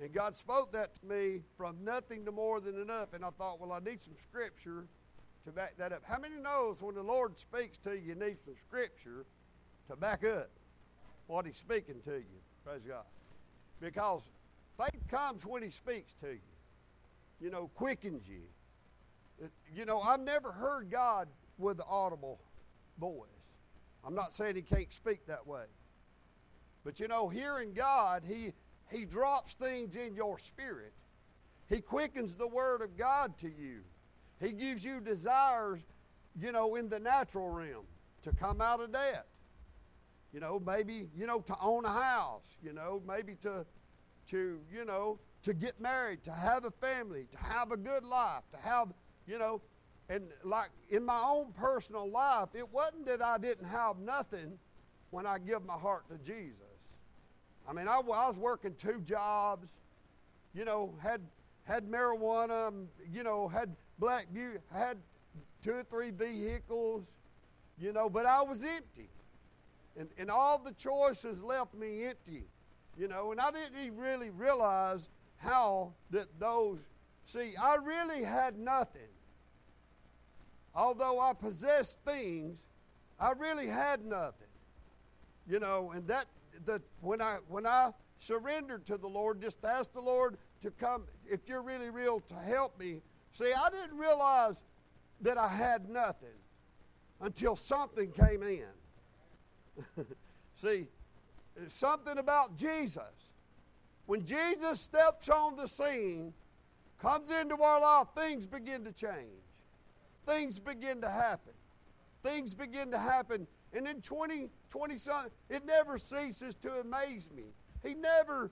And God spoke that to me from nothing to more than enough. And I thought, well, I need some scripture to back that up. How many knows when the Lord speaks to you, you need some scripture to back up what he's speaking to you? Praise God. Because faith comes when he speaks to you. Quickens you. I've never heard God with an audible voice. I'm not saying he can't speak that way. But hearing God, he drops things in your spirit. He quickens the word of God to you. He gives you desires, in the natural realm to come out of debt. Maybe, to own a house, maybe to get married, to have a family, to have a good life, to have, and like in my own personal life, it wasn't that I didn't have nothing when I give my heart to Jesus. I mean, I was working 2 jobs, had marijuana, had black beauty, had 2 or 3 vehicles, but I was empty. And all the choices left me empty, and I didn't even really realize how that I really had nothing. Although I possessed things, I really had nothing, and when I surrendered to the Lord, just asked the Lord to come, if you're really real, to help me. See, I didn't realize that I had nothing until something came in. See, something about Jesus. When Jesus steps on the scene, comes into our life, things begin to change. Things begin to happen. Things begin to happen. And in 2020, it never ceases to amaze me. He never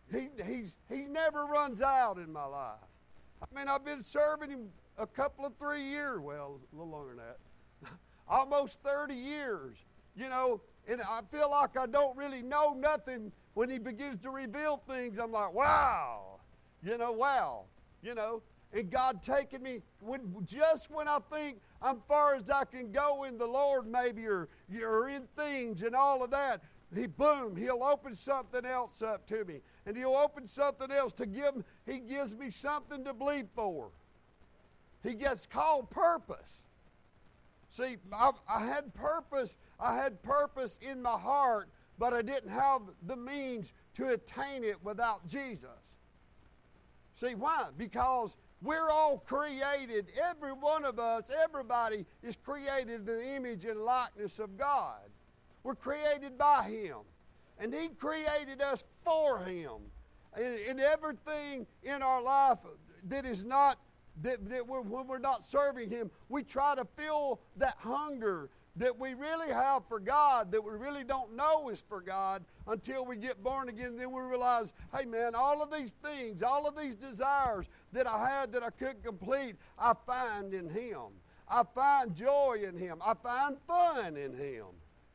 runs out in my life. I mean, I've been serving him a couple of 3 years, well, a little longer than that, almost 30 years, and I feel like I don't really know nothing when he begins to reveal things. I'm like, wow, wow, and God taking me, just when I think I'm far as I can go in the Lord maybe, or in things and all of that, he'll open something else up to me. And he'll open something else he gives me something to believe for. He gets called purpose. See, I had purpose in my heart, but I didn't have the means to attain it without Jesus. See, why? Because we're all created, every one of us, everybody is created in the image and likeness of God. We're created by him. And he created us for him. And everything in our life that is not, when we're not serving him, we try to fill that hunger that we really have for God, that we really don't know is for God until we get born again. Then we realize, hey man, all of these things, all of these desires that I had that I couldn't complete, I find in him. I find joy in him. I find fun in him.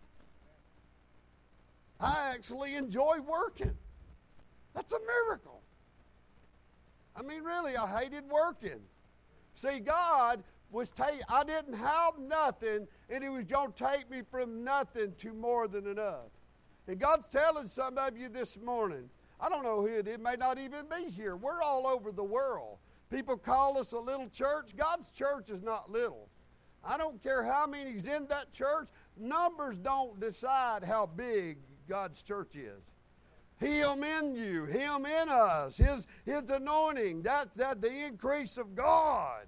I actually enjoy working. That's a miracle. I mean, really, I hated working. See, God I didn't have nothing, and he was going to take me from nothing to more than enough. And God's telling some of you this morning, I don't know who it is, it may not even be here. We're all over the world. People call us a little church. God's church is not little. I don't care how many's in that church. Numbers don't decide how big God's church is. Him in you, him in us, his anointing, that the increase of God.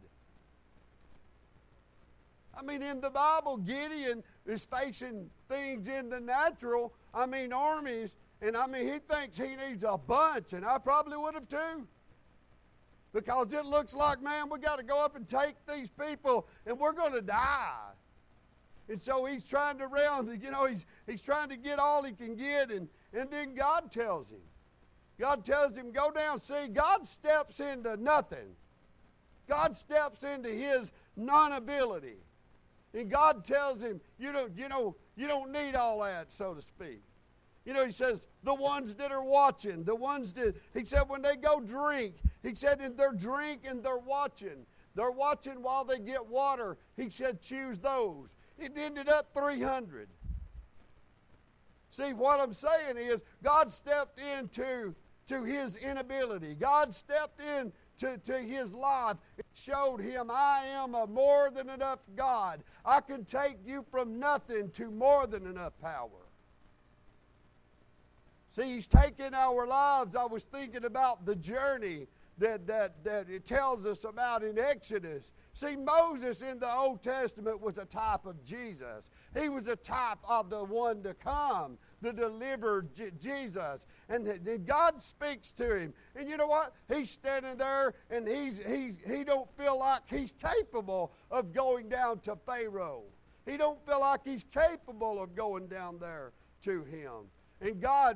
I mean, in the Bible, Gideon is facing things in the natural, armies, and he thinks he needs a bunch, and I probably would have too. Because it looks like, man, we got to go up and take these people, and we're going to die. And so he's trying to he's trying to get all he can get, and then God tells him, go down, see, God steps into nothing. God steps into his non-ability. And God tells him, you don't need all that, so to speak. He says, the ones that are watching, he said, when they go drink, he said, and they're drinking, they're watching. They're watching while they get water. He said, choose those. It ended up 300. See, what I'm saying is, God stepped into to his inability. God stepped in to his life and showed him, I am a more than enough God. I can take you from nothing to more than enough power. See, he's taken our lives. I was thinking about the journey that it tells us about in Exodus. See, Moses in the Old Testament was a type of Jesus. He was a type of the one to come, the delivered Jesus. And God speaks to him. And you know what? He's standing there and he don't feel like he's capable of going down to Pharaoh. He don't feel like he's capable of going down there to him. And God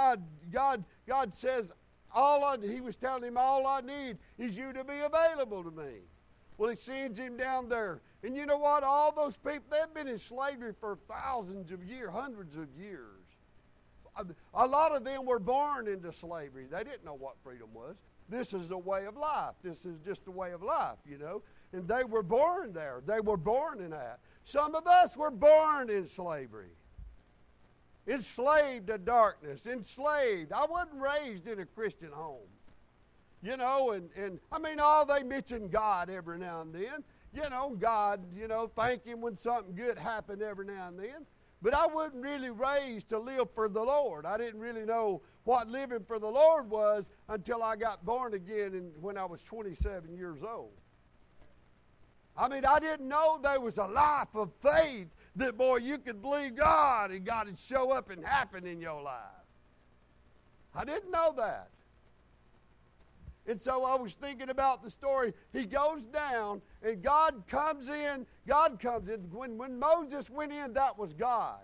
says, he was telling him, all I need is you to be available to me. Well, he sends him down there. And you know what? All those people, they've been in slavery for thousands of years, hundreds of years. A lot of them were born into slavery. They didn't know what freedom was. This is the way of life. This is just the way of life, you know. And they were born there. They were born in that. Some of us were born in slavery. Enslaved to darkness. Enslaved. I wasn't raised in a Christian home. You know, and I mean, they mention God every now and then. You know, God, thank him when something good happened every now and then. But I wasn't really raised to live for the Lord. I didn't really know what living for the Lord was until I got born again when I was 27 years old. I mean, I didn't know there was a life of faith that, boy, you could believe God and God would show up and happen in your life. I didn't know that. And so I was thinking about the story. He goes down and God comes in. God comes in. When Moses went in, that was God.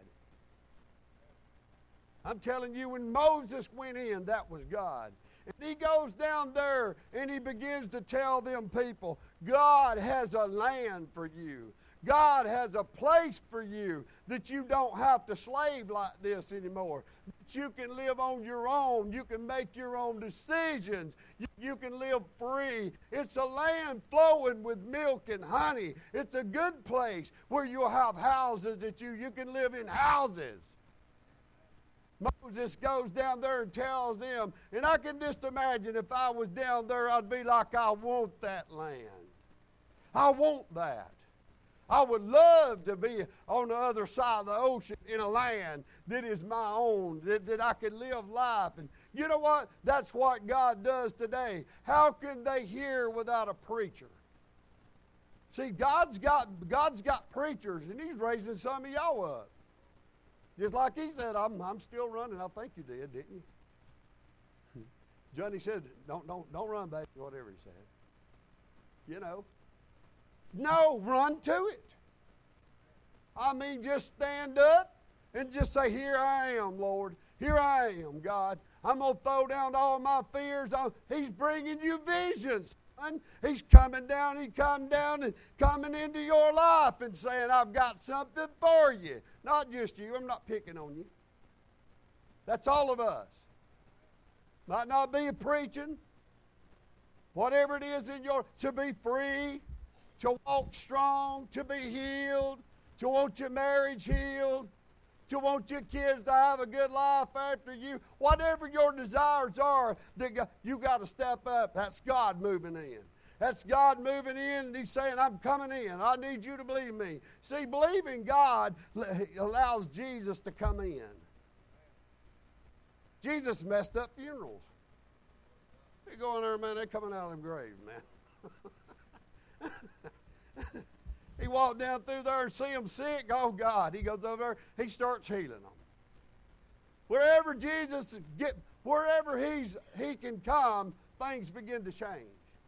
I'm telling you, when Moses went in, that was God. And he goes down there and he begins to tell them people, God has a land for you. God has a place for you that you don't have to slave like this anymore. That you can live on your own. You can make your own decisions. You can live free. It's a land flowing with milk and honey. It's a good place where you'll have houses that you can live in houses. Moses goes down there and tells them, and I can just imagine if I was down there, I'd be like, I want that land. I want that. I would love to be on the other side of the ocean in a land that is my own, that I can live life. And you know what? That's what God does today. How can they hear without a preacher? See, God's got preachers, and he's raising some of y'all up. Just like he said, I'm still running. I think you did, didn't you? Johnny said, don't run, baby, whatever he said. You know. No, run to it. I mean, just stand up and just say, here I am, Lord. Here I am, God. I'm going to throw down all my fears. He's bringing you visions. He's coming down and coming into your life and saying, I've got something for you. Not just you. I'm not picking on you. That's all of us. Might not be a preaching. Whatever it is to be free, to walk strong, to be healed, to want your marriage healed, to want your kids to have a good life after you. Whatever your desires are, you got to step up. That's God moving in. That's God moving in, and he's saying, I'm coming in. I need you to believe me. See, believing God allows Jesus to come in. Jesus messed up funerals. They go in there, man, they're coming out of them graves, man. He walked down through there and see them sick. Oh, God. He goes over there. He starts healing them. Wherever he can come, things begin to change.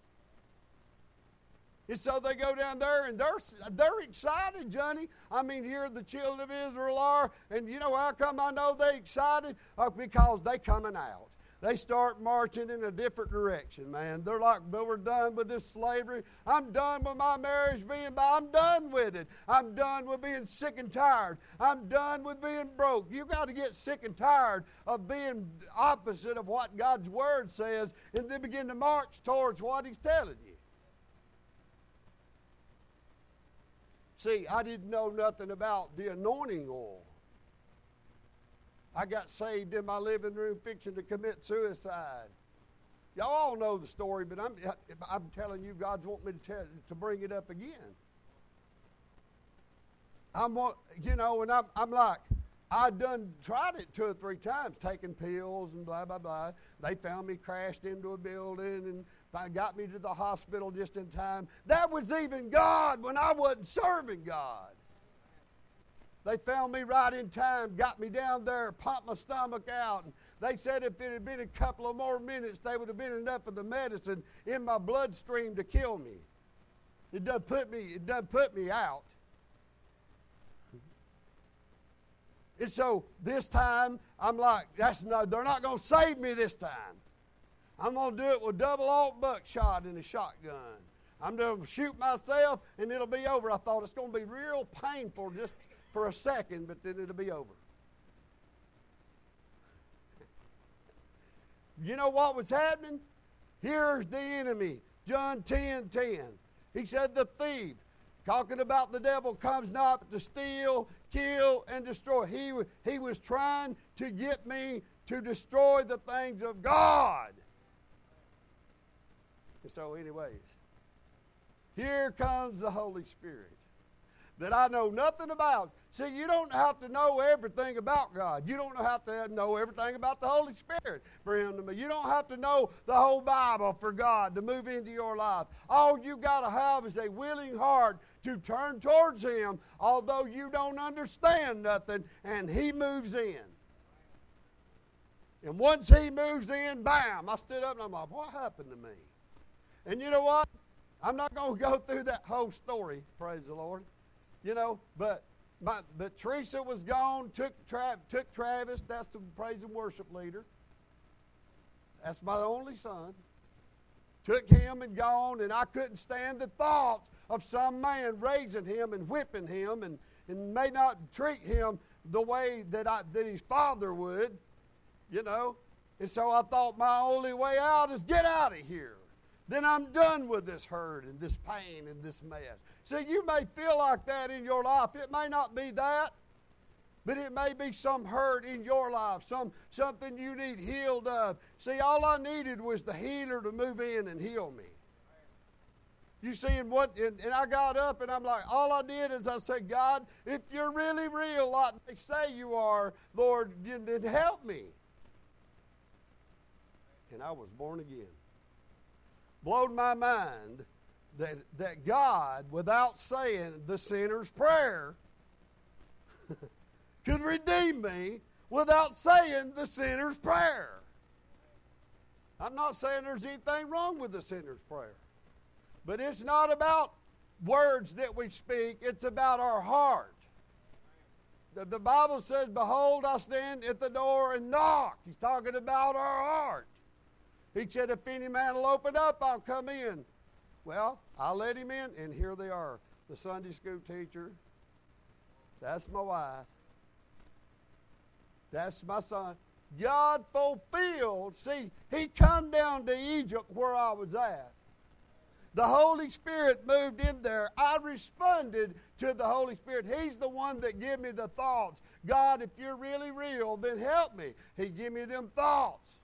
And so they go down there, and they're excited, Johnny. I mean, here the children of Israel are. And you know how come I know they're excited? Because they coming out. They start marching in a different direction, man. They're like, but we're done with this slavery. I'm done with my marriage I'm done with it. I'm done with being sick and tired. I'm done with being broke. You got to get sick and tired of being opposite of what God's Word says and then begin to march towards what He's telling you. See, I didn't know nothing about the anointing oil. I got saved in my living room fixing to commit suicide. Y'all all know the story, but I'm telling you, God's wanting me to bring it up again. And I'm like, I done tried it 2 or 3 times, taking pills and blah, blah, blah. They found me crashed into a building and got me to the hospital just in time. That was even God when I wasn't serving God. They found me right in time, got me down there, pumped my stomach out. And they said if it had been a couple of more minutes, there would have been enough of the medicine in my bloodstream to kill me. It done put me out. And so this time, I'm like, they're not going to save me this time. I'm going to do it with double alt buckshot in a shotgun. I'm going to shoot myself and it'll be over. I thought it's going to be real painful just for a second, but then it'll be over. You know what was happening? Here's the enemy, John 10:10. He said the thief, talking about the devil, comes not but to steal, kill, and destroy. He was trying to get me to destroy the things of God. And so anyways, here comes the Holy Spirit that I know nothing about. See, you don't have to know everything about God. You don't have to know everything about the Holy Spirit for Him to move. You don't have to know the whole Bible for God to move into your life. All you got to have is a willing heart to turn towards Him, although you don't understand nothing, and He moves in. And once He moves in, bam, I stood up and I'm like, what happened to me? And you know what? I'm not going to go through that whole story, praise the Lord. But Teresa was gone, took Travis, that's the praise and worship leader. That's my only son. Took him and gone, and I couldn't stand the thoughts of some man raising him and whipping him and may not treat him the way that his father would, And so I thought my only way out is get out of here. Then I'm done with this hurt and this pain and this mess. So you may feel like that in your life. It may not be that, but it may be some hurt in your life, something you need healed of. See, all I needed was the healer to move in and heal me. You see, and I got up and I'm like, all I did is I said, God, if you're really real like they say you are, Lord, then help me. And I was born again. Blowed my mind that God, without saying the sinner's prayer, could redeem me without saying the sinner's prayer. I'm not saying there's anything wrong with the sinner's prayer. But it's not about words that we speak. It's about our heart. The Bible says, behold, I stand at the door and knock. He's talking about our heart. He said, if any man will open up, I'll come in. Well, I let him in, and here they are. The Sunday school teacher. That's my wife. That's my son. God fulfilled. See, He come down to Egypt where I was at. The Holy Spirit moved in there. I responded to the Holy Spirit. He's the one that gave me the thoughts. God, if you're really real, then help me. He gave me them thoughts.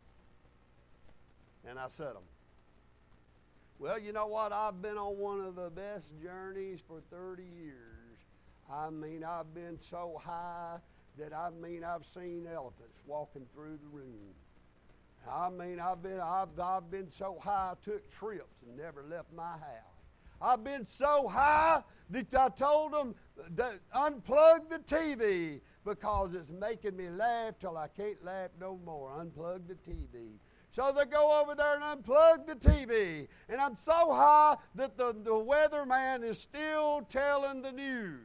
And I said them. Well, you know what? I've been on one of the best journeys for 30 years. I mean, I've been so high that I've seen elephants walking through the room. I mean, I've been so high I took trips and never left my house. I've been so high that I told them that unplug the TV because it's making me laugh till I can't laugh no more. Unplug the TV. So they go over there and unplug the TV. And I'm so high that the weatherman is still telling the news.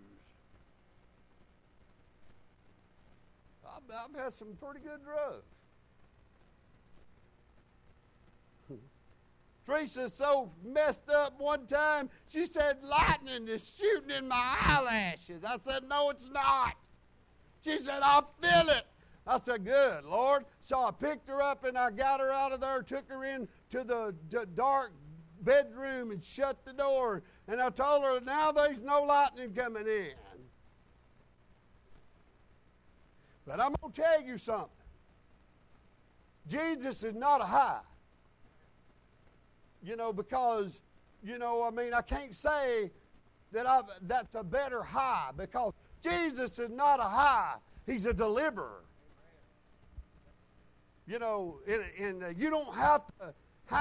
I've had some pretty good drugs. Teresa's so messed up one time, she said, lightning is shooting in my eyelashes. I said, no, it's not. She said, I feel it. I said, good, Lord. So I picked her up and I got her out of there, took her into the dark bedroom and shut the door. And I told her, now there's no lightning coming in. But I'm going to tell you something. Jesus is not a high. Because, I can't say that that's a better high, because Jesus is not a high. He's a deliverer. And you don't have to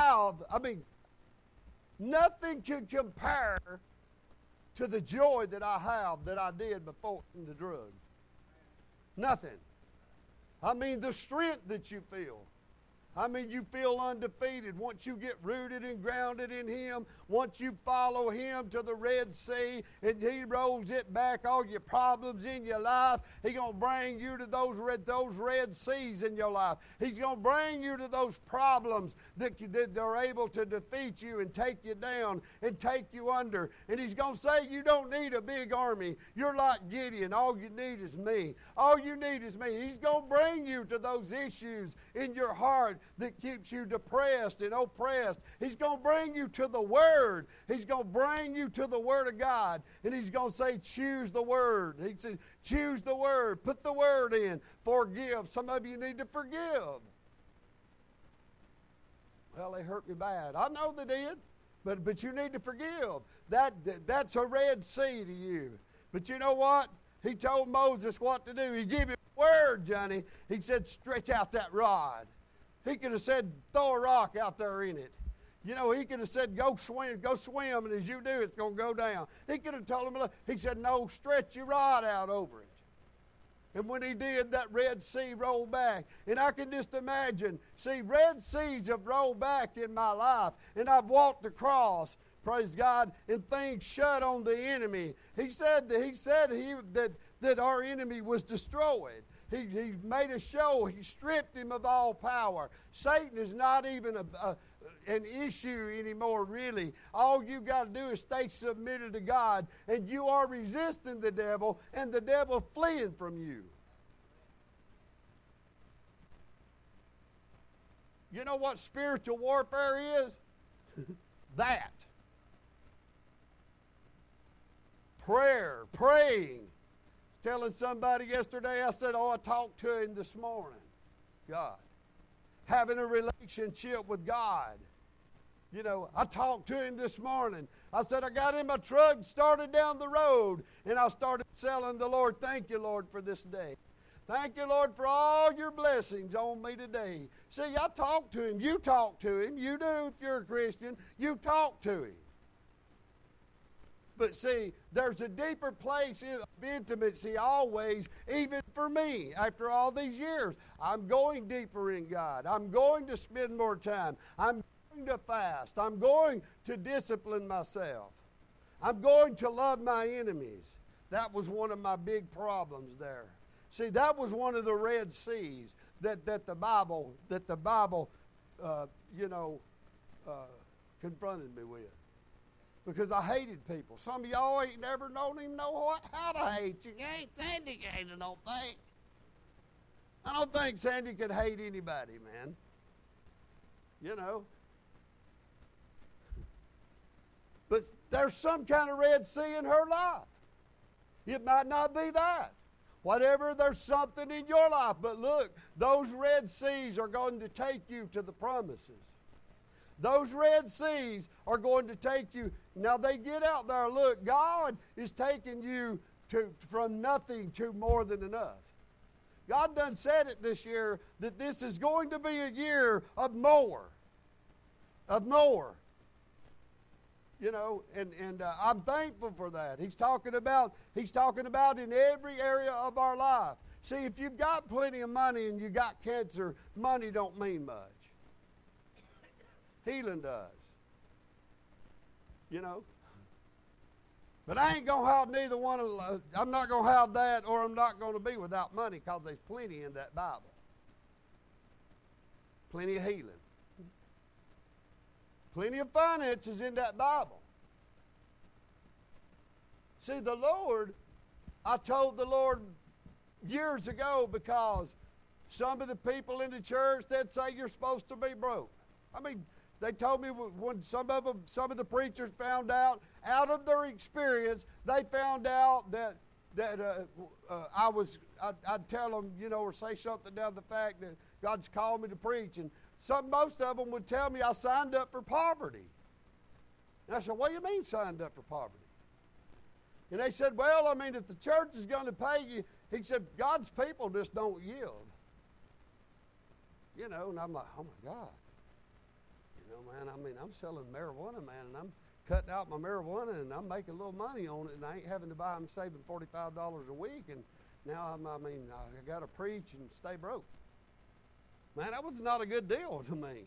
nothing can compare to the joy that I have that I did before in the drugs. Nothing. The strength that you feel. You feel undefeated once you get rooted and grounded in Him. Once you follow Him to the Red Sea and He rolls it back, all your problems in your life, He's going to bring you to those Red Seas in your life. He's going to bring you to those problems that are able to defeat you and take you down and take you under. And He's going to say, you don't need a big army. You're like Gideon. All you need is me. All you need is me. He's going to bring you to those issues in your heart that keeps you depressed and oppressed. He's going to bring you to the Word. He's going to bring you to the Word of God. And He's going to say, choose the Word. He said, choose the Word. Put the Word in. Forgive. Some of you need to forgive. Well, they hurt me bad. I know they did. But you need to forgive. That's a Red Sea to you. But you know what? He told Moses what to do. He gave him a word, Johnny. He said, stretch out that rod. He could have said, throw a rock out there in it. He could have said, go swim, and as you do, it's going to go down. He could have told him, he said, no, stretch your rod out over it. And when he did, that Red Sea rolled back. And I can just imagine, Red Seas have rolled back in my life, and I've walked across, praise God, and things shut on the enemy. He said that our enemy was destroyed. He made a show. He stripped him of all power. Satan is not even an issue anymore, really. All you got to do is stay submitted to God, and you are resisting the devil, and the devil fleeing from you. You know what spiritual warfare is? That. Prayer, praying. Telling somebody yesterday, I said, I talked to him this morning. God. Having a relationship with God. I talked to him this morning. I said, I got in my truck, started down the road, and I started telling the Lord, thank you, Lord, for this day. Thank you, Lord, for all your blessings on me today. See, I talked to him. You talk to him. You do if you're a Christian. You talk to him. But see, there's a deeper place of intimacy always, even for me, after all these years. I'm going deeper in God. I'm going to spend more time. I'm going to fast. I'm going to discipline myself. I'm going to love my enemies. That was one of my big problems there. See, that was one of the Red Seas that the Bible confronted me with. Because I hated people. Some of y'all ain't never known him how to hate. You ain't Sandy hated, I don't think. I don't think Sandy could hate anybody, man. But there's some kind of Red Sea in her life. It might not be that. Whatever, there's something in your life. But look, those Red Seas are going to take you to the promises. Those Red Seas are going to take you. Now they get out there. Look, God is taking you from nothing to more than enough. God done said it this year that this is going to be a year of more. Of more. And I'm thankful for that. He's talking about in every area of our life. See, if you've got plenty of money and you got cancer, money don't mean much. Healing does. But I ain't going to have neither one of I'm not going to have that, or I'm not going to be without money, because there's plenty in that Bible. Plenty of healing. Plenty of finances in that Bible. See, the Lord, I told the Lord years ago, because some of the people in the church, they'd say you're supposed to be broke. They told me when some of the preachers found out of their experience, they found out that that I'd tell them, or say something down the fact that God's called me to preach. And most of them would tell me I signed up for poverty. And I said, what do you mean signed up for poverty? And they said, well, I mean, if the church is going to pay you, he said, God's people just don't give. And I'm like, oh my God. Man, I mean, I'm selling marijuana, man, and I'm cutting out my marijuana, and I'm making a little money on it, and I ain't having to buy, I'm saving $45 a week, and now I got to preach and stay broke. Man, that was not a good deal to me.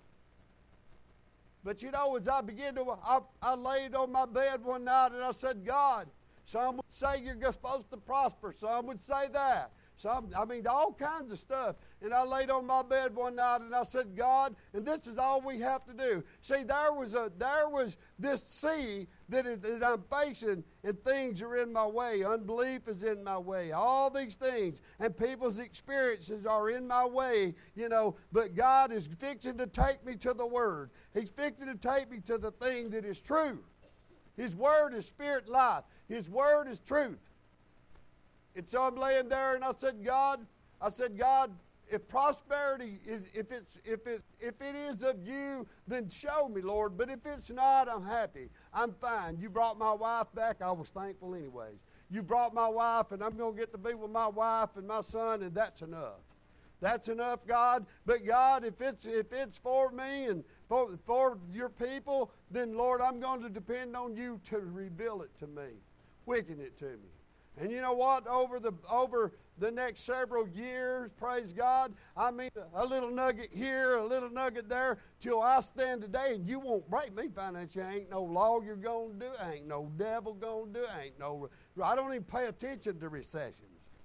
But as I began to, I laid on my bed one night and I said, God, some would say you're supposed to prosper. Some would say that. All kinds of stuff. And I laid on my bed one night and I said, God, and this is all we have to do. See, there was this sea that I'm facing, and things are in my way. Unbelief is in my way. All these things. And people's experiences are in my way, But God is fixing to take me to the Word. He's fixing to take me to the thing that is true. His Word is spirit and life. His Word is truth. And so I'm laying there, and I said, God, if prosperity is, if it is of you, then show me, Lord. But if it's not, I'm happy. I'm fine. You brought my wife back. I was thankful anyways. You brought my wife, and I'm going to get to be with my wife and my son, and that's enough. That's enough, God. But God, if it's for me and for your people, then Lord, I'm going to depend on you to reveal it to me, quicken it to me. And you know what? Over the next several years, praise God, a little nugget here, a little nugget there, till I stand today, and you won't break me financially. Ain't no lawyer going to do it. Ain't no devil going to do it. I don't even pay attention to recessions.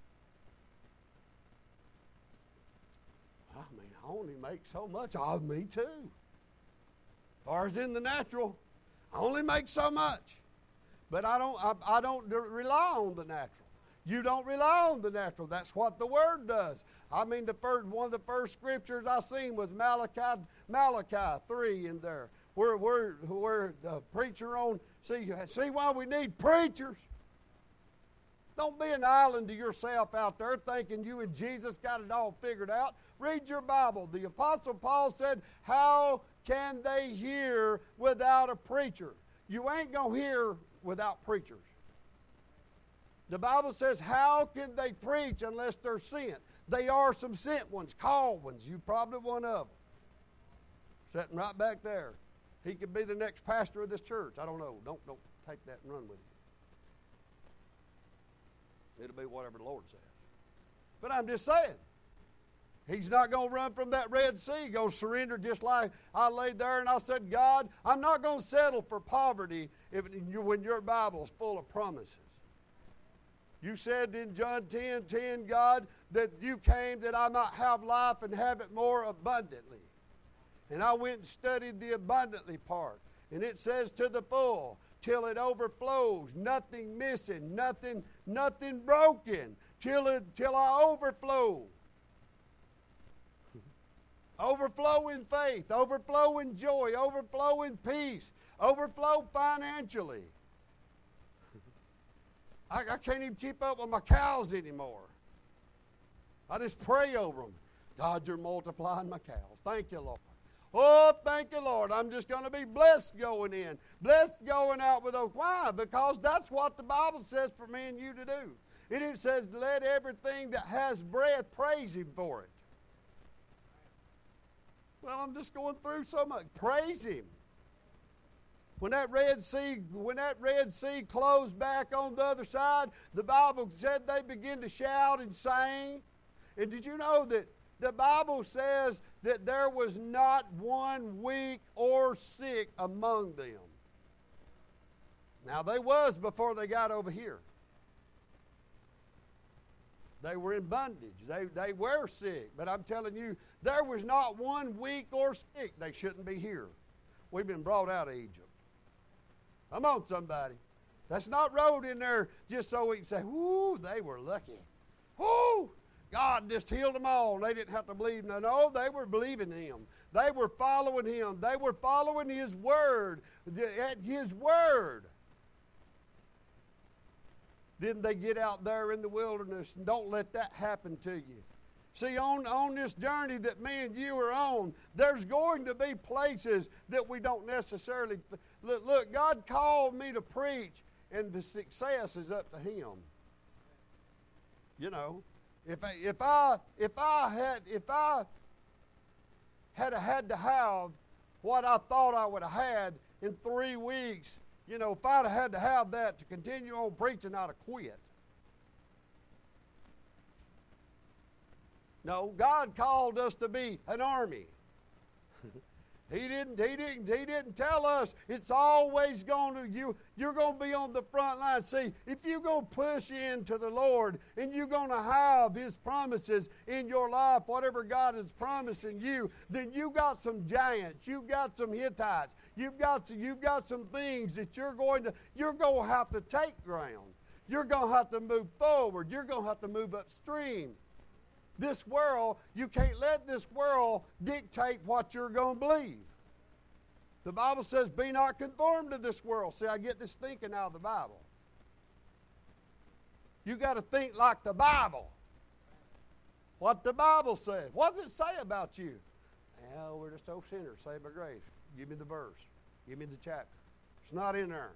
I only make so much. Me too. As far as in the natural, I only make so much. But I don't rely on the natural. You don't rely on the natural. That's what the Word does. One of the first scriptures I seen was Malachi 3 in there, where the preacher on. See why we need preachers. Don't be an island to yourself out there thinking you and Jesus got it all figured out. Read your Bible. The Apostle Paul said, how can they hear without a preacher? You ain't going to hear without preachers. The Bible says, how can they preach unless they're sent? They are some sent ones, called ones. You probably one of them. Sitting right back there. He could be the next pastor of this church. I don't know. Don't take that and run with it. It'll be whatever the Lord says. But I'm just saying, he's not going to run from that Red Sea. He's going to surrender just like I laid there and I said, God, I'm not going to settle for poverty when your Bible is full of promises. You said in John 10:10, God, that you came that I might have life and have it more abundantly. And I went and studied the abundantly part. And it says to the full, till it overflows, nothing missing, nothing broken, till I overflow. Overflow in faith, overflow in joy, overflow in peace, overflow financially. I can't even keep up with my cows anymore. I just pray over them. God, you're multiplying my cows. Thank you, Lord. Oh, thank you, Lord. I'm just going to be blessed going in, blessed going out with those. Why? Because that's what the Bible says for me and you to do. It says, let everything that has breath praise Him for it. Well, I'm just going through so much. Praise Him. When that Red Sea closed back on the other side, the Bible said they began to shout and sing. And did you know that the Bible says that there was not one weak or sick among them? Now, they was before they got over here. They were in bondage. They were sick. But I'm telling you, there was not one weak or sick. They shouldn't be here. We've been brought out of Egypt. Come on, somebody. That's not wrote in there just so we can say, whoo, they were lucky. Whoo, God just healed them all. They didn't have to believe. No, they were believing Him. They were following Him. They were following His Word. At His Word. Then they get out there in the wilderness, and don't let that happen to you. See, on this journey that me and you are on, there's going to be places that we don't necessarily... Look, God called me to preach, and the success is up to Him. You know, if I had to have what I thought I would have had in 3 weeks, you know, if I'd had to have that to continue on preaching, I'd have quit. No, God called us to be an army. He didn't tell us it's always going to, you're going to be on the front line. See, if you're going to push into the Lord and you're going to have His promises in your life, whatever God is promising you, then you got some giants, you've got some Hittites, you've got some things that you're going to have to take ground. You're going to have to move forward. You're going to have to move upstream. This world, you can't let this world dictate what you're going to believe. The Bible says, be not conformed to this world. See, I get this thinking out of the Bible. You got to think like the Bible. What the Bible says. What does it say about you? Well, we're just old sinners saved by grace. Give me the verse. Give me the chapter. It's not in there.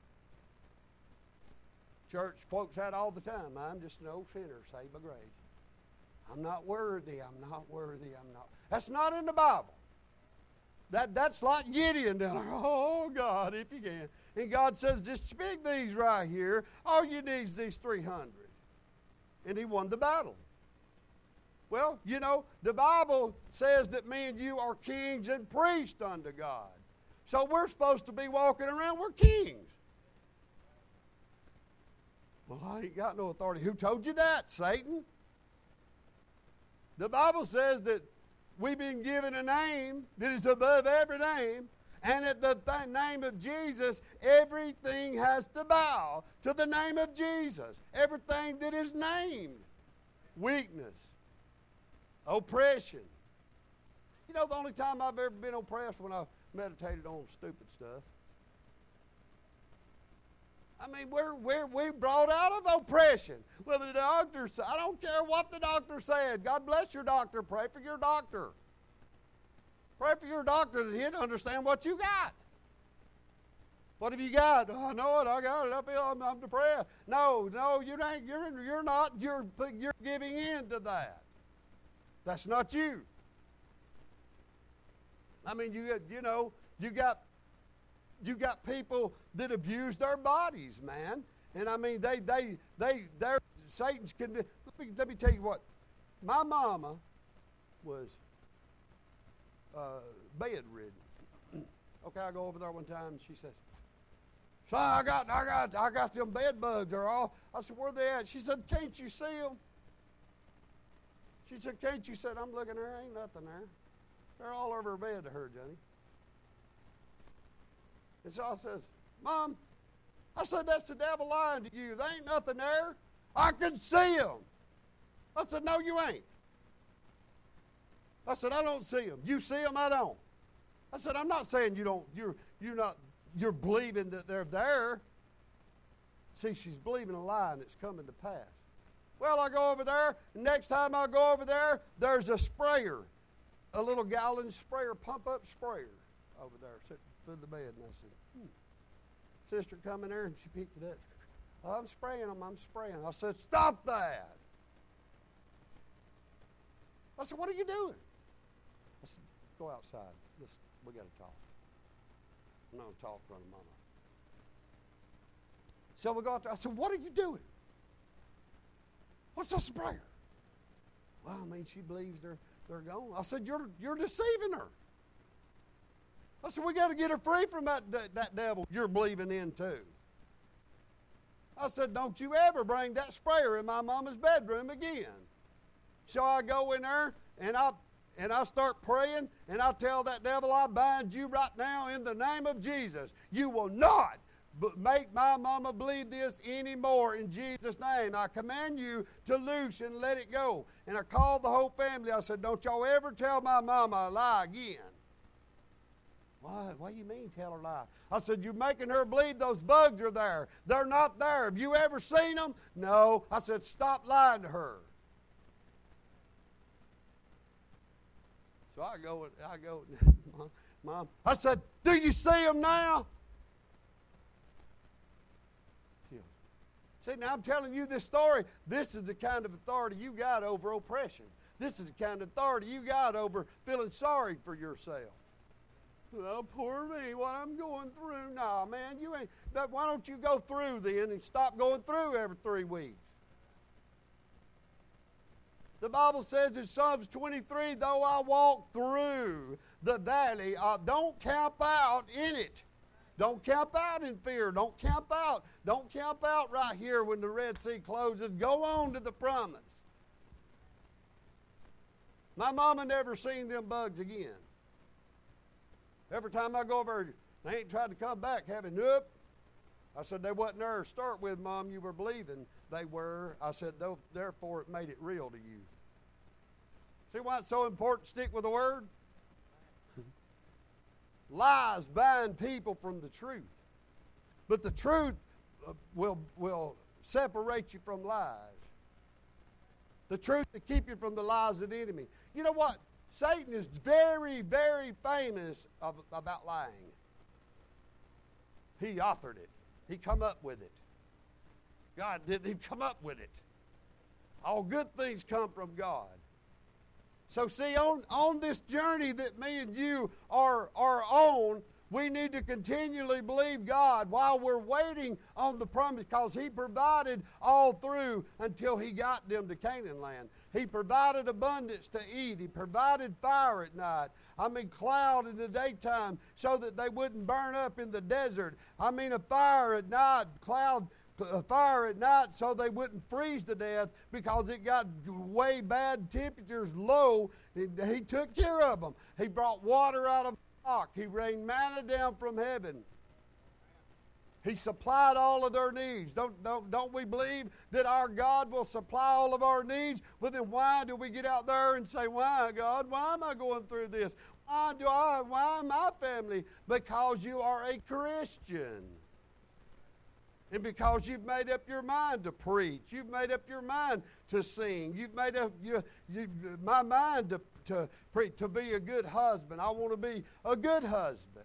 Church quotes that all the time. I'm just an old sinner saved by grace. I'm not worthy, I'm not worthy, I'm not. That's not in the Bible. That's like Gideon down there. Oh, God, if you can. And God says, just speak these right here. All you need is these 300. And he won the battle. Well, you know, the Bible says that me and you are kings and priests unto God. So we're supposed to be walking around, we're kings. Well, I ain't got no authority. Who told you that, Satan? The Bible says that we've been given a name that is above every name, and at the name of Jesus, everything has to bow to the name of Jesus. Everything that is named. Weakness. Oppression. You know, the only time I've ever been oppressed when I meditated on stupid stuff. I mean, we're brought out of oppression. Well, the doctor said, I don't care what the doctor said. God bless your doctor. Pray for your doctor. Pray for your doctor that he'd understand what you got. What have you got? Oh, I know it. I got it. I feel I'm depressed. No, you ain't. You're not. You're giving in to that. That's not you. I mean, you got people that abuse their bodies, man. And I mean, they're Satan's convinced. Let me tell you what. My mama was bedridden. Okay, I go over there one time and she says, "Son, I got them bed bugs. They're all." I said, "Where they at?" She said, "Can't you see them?" She said, "Can't you see?" I'm looking there. Ain't nothing there. They're all over her bed to her, Johnny. And so I says, "Mom," I said, "that's the devil lying to you. There ain't nothing there. I can see them." I said, "No, you ain't." I said, "I don't see them. You see them, I don't." I said, "I'm not saying you don't. You're believing that they're there." See, she's believing a lie and it's coming to pass. Well, I go over there, and next time I go over there, there's a sprayer, a little gallon sprayer, pump-up sprayer over there sitting through the bed. And I said, Sister come in there, and she picked it up. "I'm spraying them, I'm spraying." I said, "Stop that." I said, "What are you doing?" I said, "Go outside. We got to talk. I'm not going to talk in front of Mama." So we go out there. I said, "What are you doing? What's a sprayer?" "Well, I mean, she believes they're gone." I said, You're deceiving her." I said, "We got to get her free from that devil you're believing in too." I said, "Don't you ever bring that sprayer in my mama's bedroom again." So I go in there and I start praying and I tell that devil, "I bind you right now in the name of Jesus. You will not make my mama believe this anymore in Jesus' name. I command you to loose and let it go." And I called the whole family. I said, "Don't y'all ever tell my mama a lie again." "Why, What do you mean tell her lie? I said, you're making her believe those bugs are there. They're not there. Have you ever seen them? No. I said, stop lying to her. So I go, Mom, I said, do you see them now? See, now I'm telling you this story. This is the kind of authority you got over oppression. This is the kind of authority you got over feeling sorry for yourself. Well, poor me, what I'm going through. Nah, man, you ain't. Why don't you go through then and stop going through every 3 weeks? The Bible says in Psalms 23, though I walk through the valley, don't camp out in it. Don't camp out in fear. Don't camp out. Don't camp out right here when the Red Sea closes. Go on to the promise. My mama never seen them bugs again. Every time I go over, they ain't tried to come back, have it? Nope. I said, they wasn't there to start with, Mom. You were believing they were. I said, therefore it made it real to you. See why it's so important to stick with the Word? Lies bind people from the truth. But the truth will separate you from lies. The truth will keep you from the lies of the enemy. You know what? Satan is very, very famous about lying. He authored it. He come up with it. God didn't come up with it. All good things come from God. So see, on this journey that me and you are on, we need to continually believe God while we're waiting on the promise, because He provided all through until He got them to Canaan land. He provided abundance to eat. He provided fire at night. Cloud in the daytime so that they wouldn't burn up in the desert. A fire at night, fire at night so they wouldn't freeze to death because it got way bad temperatures low. He took care of them. He brought water out of the rock. He rained manna down from heaven. He supplied all of their needs. Don't we believe that our God will supply all of our needs? Well, then why do we get out there and say, why, God? Why am I going through this? Why my family? Because you are a Christian. And because you've made up your mind to preach, you've made up your mind to sing, you've made up my mind to preach, to be a good husband. I want to be a good husband.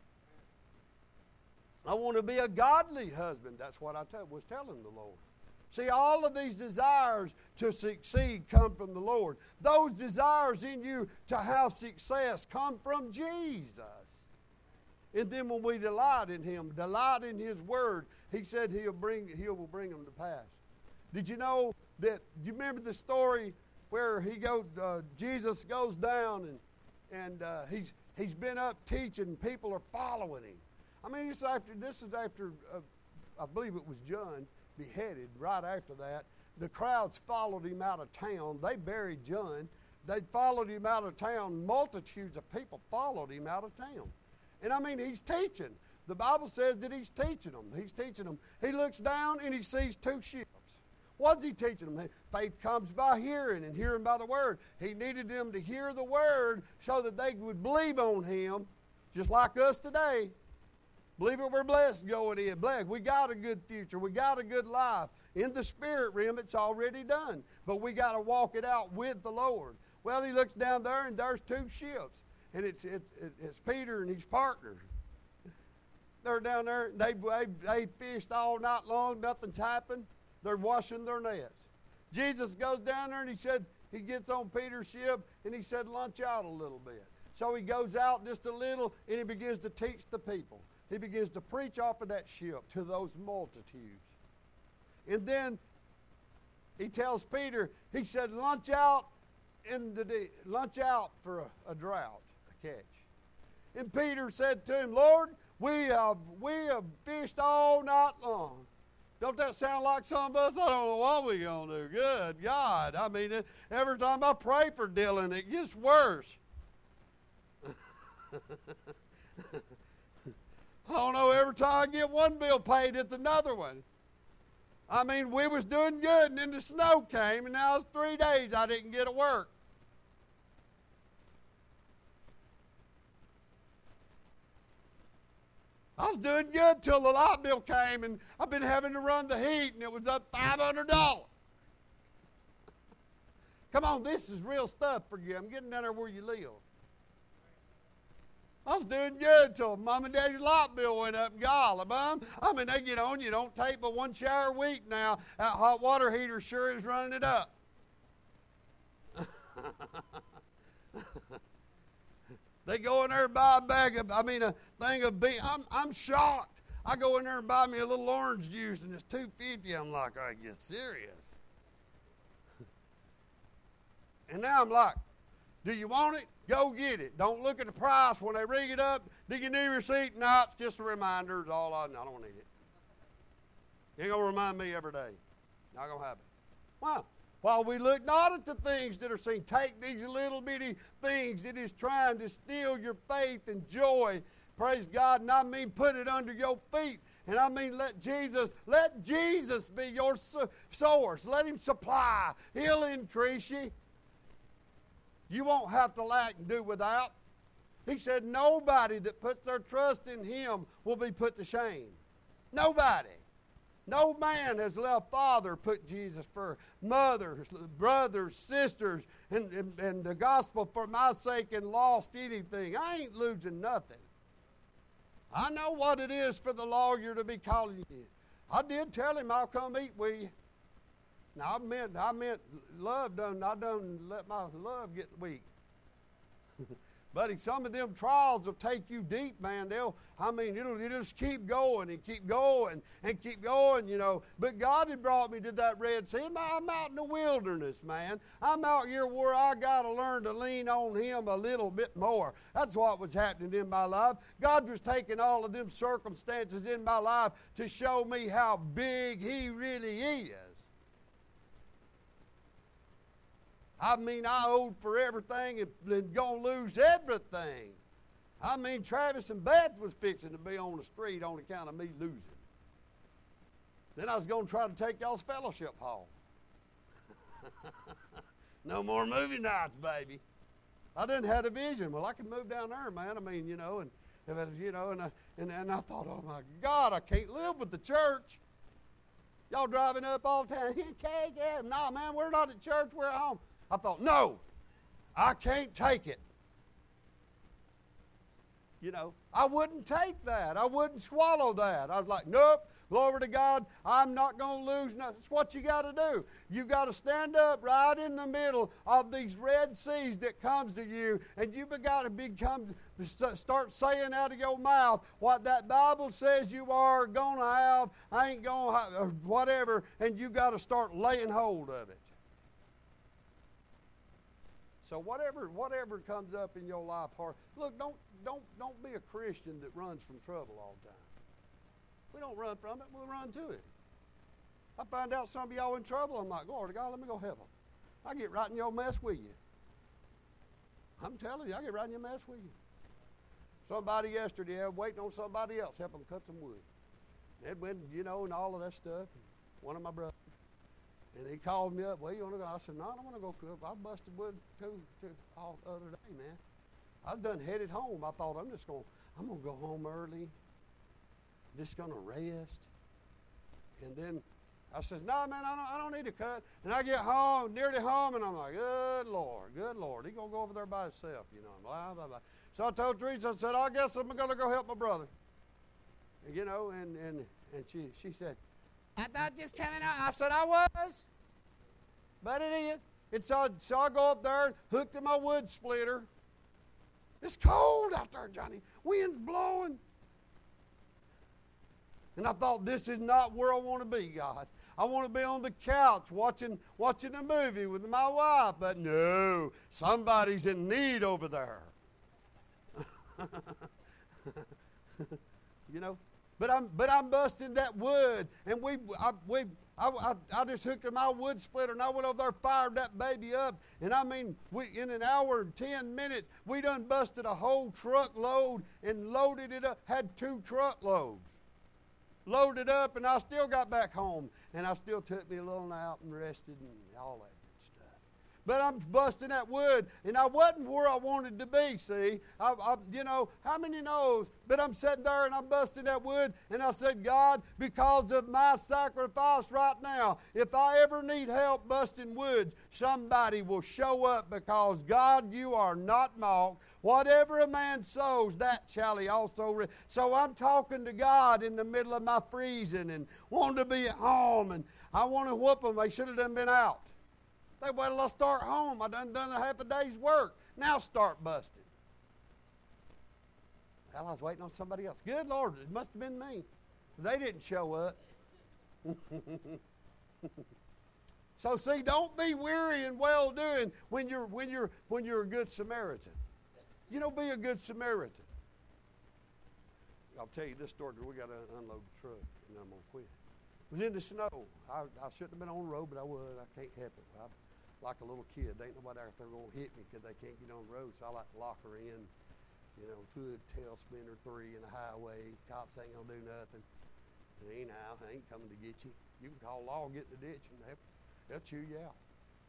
I want to be a godly husband. That's what I was telling the Lord. See, all of these desires to succeed come from the Lord. Those desires in you to have success come from Jesus. And then when we delight in Him, delight in His Word, He said He will bring them to pass. Did you know that? Do you remember the story where Jesus goes down and he's been up teaching, people are following Him. This is after I believe it was John beheaded. Right after that, the crowds followed Him out of town. They buried John. They followed Him out of town. Multitudes of people followed Him out of town. And He's teaching. The Bible says that He's teaching them. He's teaching them. He looks down and He sees 2 ships. What's He teaching them? Faith comes by hearing, and hearing by the Word. He needed them to hear the Word so that they would believe on Him, just like us today. Believe it, we're blessed going in. Blessed. We got a good future. We got a good life. In the spirit realm, it's already done. But we got to walk it out with the Lord. Well, He looks down there, and there's 2 ships. And it's Peter and his partners. They're down there. They fished all night long. Nothing's happened. They're washing their nets. Jesus goes down there and he gets on Peter's ship and he said, lunch out a little bit. So he goes out just a little and he begins to teach the people. He begins to preach off of that ship to those multitudes. And then he tells Peter, he said, lunch out for a drought. Catch. And Peter said to Him, Lord, we have fished all night long. Don't that sound like some of us? I don't know what we're going to do. Good God. Every time I pray for Dylan, it gets worse. I don't know, every time I get one bill paid, it's another one. We was doing good, and then the snow came, and now it's 3 days I didn't get to work. I was doing good till the light bill came, and I've been having to run the heat, and it was up $500. Come on, this is real stuff for you. I'm getting down there where you live. I was doing good till Mom and Daddy's light bill went up. Golly, bum. I mean, they get on. You don't take but one shower a week now. That hot water heater sure is running it up. They go in there and buy a thing of beans. I'm shocked. I go in there and buy me a little orange juice, and it's $2.50. I'm like, are you serious? And now I'm like, do you want it? Go get it. Don't look at the price when they ring it up. Do you need a receipt? No, it's just a reminder. It's all I don't need it. You ain't going to remind me every day. Not going to happen. Why? While we look not at the things that are seen, take these little bitty things that is trying to steal your faith and joy. Praise God. And I mean, put it under your feet. And I mean, let Jesus be your source. Let him supply. He'll increase you. You won't have to lack and do without. He said nobody that puts their trust in him will be put to shame. Nobody. No man has left father, put Jesus first. Mothers, brothers, sisters, and the gospel for my sake and lost anything. I ain't losing nothing. I know what it is for the lawyer to be calling you. I did tell him I'll come eat with you. Now, I meant love done. I done let my love get weak. Buddy, some of them trials will take you deep, man. It'll just keep going and keep going and keep going, you know. But God had brought me to that Red Sea. I'm out in the wilderness, man. I'm out here where I got to learn to lean on him a little bit more. That's what was happening in my life. God was taking all of them circumstances in my life to show me how big he really is. I mean, I owed for everything and going to lose everything. I mean, Travis and Beth was fixing to be on the street on account of me losing. Then I was going to try to take y'all's fellowship hall. No more movie nights, baby. I didn't have a vision. Well, I could move down there, man. I mean, you know, and I thought, oh my God, I can't live with the church. Y'all driving up all the time. No, man, we're not at church. We're at home. I thought, no, I can't take it. You know, I wouldn't take that. I wouldn't swallow that. I was like, nope, glory to God, I'm not going to lose nothing. That's what you got to do. You got to stand up right in the middle of these Red Seas that comes to you, and you've got to start saying out of your mouth what that Bible says you are going to have, ain't going to have, or whatever, and you got to start laying hold of it. So whatever comes up in your life hard, look, don't be a Christian that runs from trouble all the time. We don't run from it, we'll run to it. I find out some of y'all in trouble, I'm like, glory to God, let me go help them. I get right in your mess with you. I'm telling you, I get right in your mess with you. Somebody yesterday, I was waiting on somebody else, help them cut some wood. They'd went, you know, and all of that stuff. And one of my brothers. And he called me up, well, you want to go? I said, no, I don't want to go cook. I busted wood too all the other day, man. I was done headed home. I thought, I'm going to go home early, just going to rest. And then I said, no, man, I don't need to cut. And I get home, nearly home, and I'm like, good Lord. He's going to go over there by himself, you know, blah, blah, blah. So I told Teresa, I said, I guess I'm going to go help my brother. And, you know, and she said, I thought just coming out. I said, I was. But it is. And so I go up there and hook to my wood splitter. It's cold out there, Johnny. Wind's blowing. And I thought, this is not where I want to be, God. I want to be on the couch watching a movie with my wife. But no, somebody's in need over there. You know? But I'm busting that wood, and I just hooked to my wood splitter, and I went over there, fired that baby up, and I mean, in an hour and 10 minutes, we done busted a whole truckload and loaded it up. Had 2 truckloads loaded up, and I still got back home, and I still took me a little nap and rested and all that good stuff. but I'm busting that wood, and I wasn't where I wanted to be, see. How many knows? But I'm sitting there, and I'm busting that wood, and I said, God, because of my sacrifice right now, if I ever need help busting woods, somebody will show up, because, God, you are not mocked. Whatever a man sows, that shall he also reap. So I'm talking to God in the middle of my freezing and wanting to be at home, and I want to whoop them. They should have done been out. They wait till I start home. I done a half a day's work. Now start busting. Well, I was waiting on somebody else. Good Lord, it must have been me. They didn't show up. So see, don't be weary in well-doing when you're a good Samaritan. Be a good Samaritan. I'll tell you this story. We got to unload the truck, and then I'm going to quit. It was in the snow. I shouldn't have been on the road, but I would. I can't help it. I'm like a little kid. There ain't nobody out there going to hit me because they can't get on the road, so I like to lock her in, to a tailspin or 3 in a highway. Cops ain't going to do nothing. I ain't coming to get you. You can call law, get in the ditch, and they'll chew you out.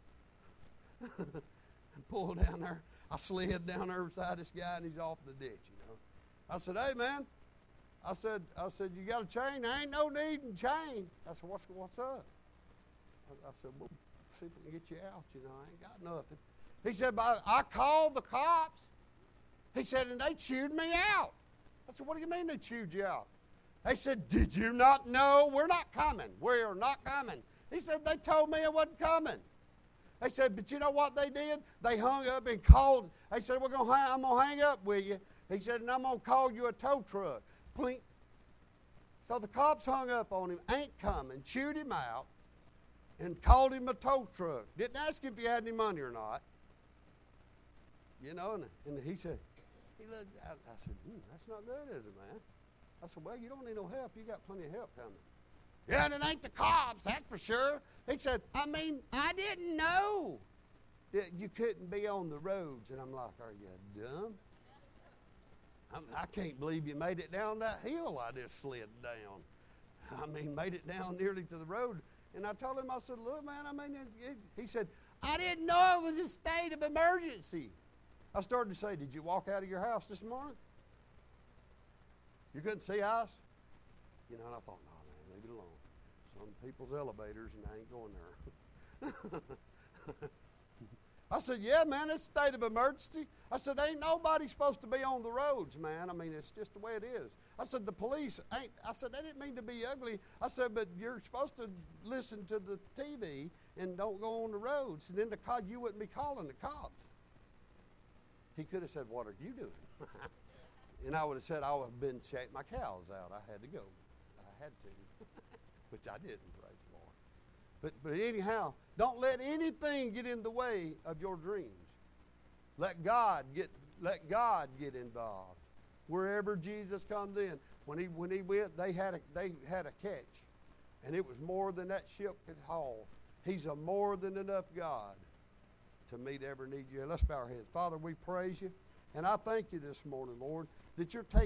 And pull down there. I slid down there beside this guy, and he's off the ditch, I said, hey, man. I said, you got a chain? There ain't no need in chain. I said, what's up? I said, well, see if we can get you out, I ain't got nothing. He said, but I called the cops. He said, and they chewed me out. I said, what do you mean they chewed you out? They said, did you not know? We're not coming. We're not coming. He said, they told me I wasn't coming. They said, but you know what they did? They hung up and called. They said, I'm going to hang up with you. He said, and I'm going to call you a tow truck. Plink. So the cops hung up on him, ain't coming, chewed him out, and called him a tow truck. Didn't ask him if he had any money or not. And he said, I said, that's not good, is it, man? I said, well, you don't need no help. You got plenty of help coming. Yeah, and it ain't the cops, that's for sure. He said, I didn't know that you couldn't be on the roads. And I'm like, are you dumb? I can't believe you made it down that hill I just slid down. Made it down nearly to the road. And I told him, I said, look, man, he said, I didn't know it was a state of emergency. I started to say, did you walk out of your house this morning? You couldn't see us? And I thought, no, man, leave it alone. Some people's elevators, and I ain't going there. I said, yeah, man, it's a state of emergency. I said, ain't nobody supposed to be on the roads, man. It's just the way it is. I said, the police ain't. I said, they didn't mean to be ugly. I said, but you're supposed to listen to the TV and don't go on the roads. And then you wouldn't be calling the cops. He could have said, what are you doing? And I would have said, I would have been shaking my cows out. I had to go. I had to, which I didn't, praise the Lord. But anyhow, don't let anything get in the way of your dreams. Let God get involved. Wherever Jesus comes in, when he went, they had a catch, and it was more than that ship could haul. He's a more than enough God to meet every need you. Let's bow our heads. Father, we praise you, and I thank you this morning, Lord, that you're taking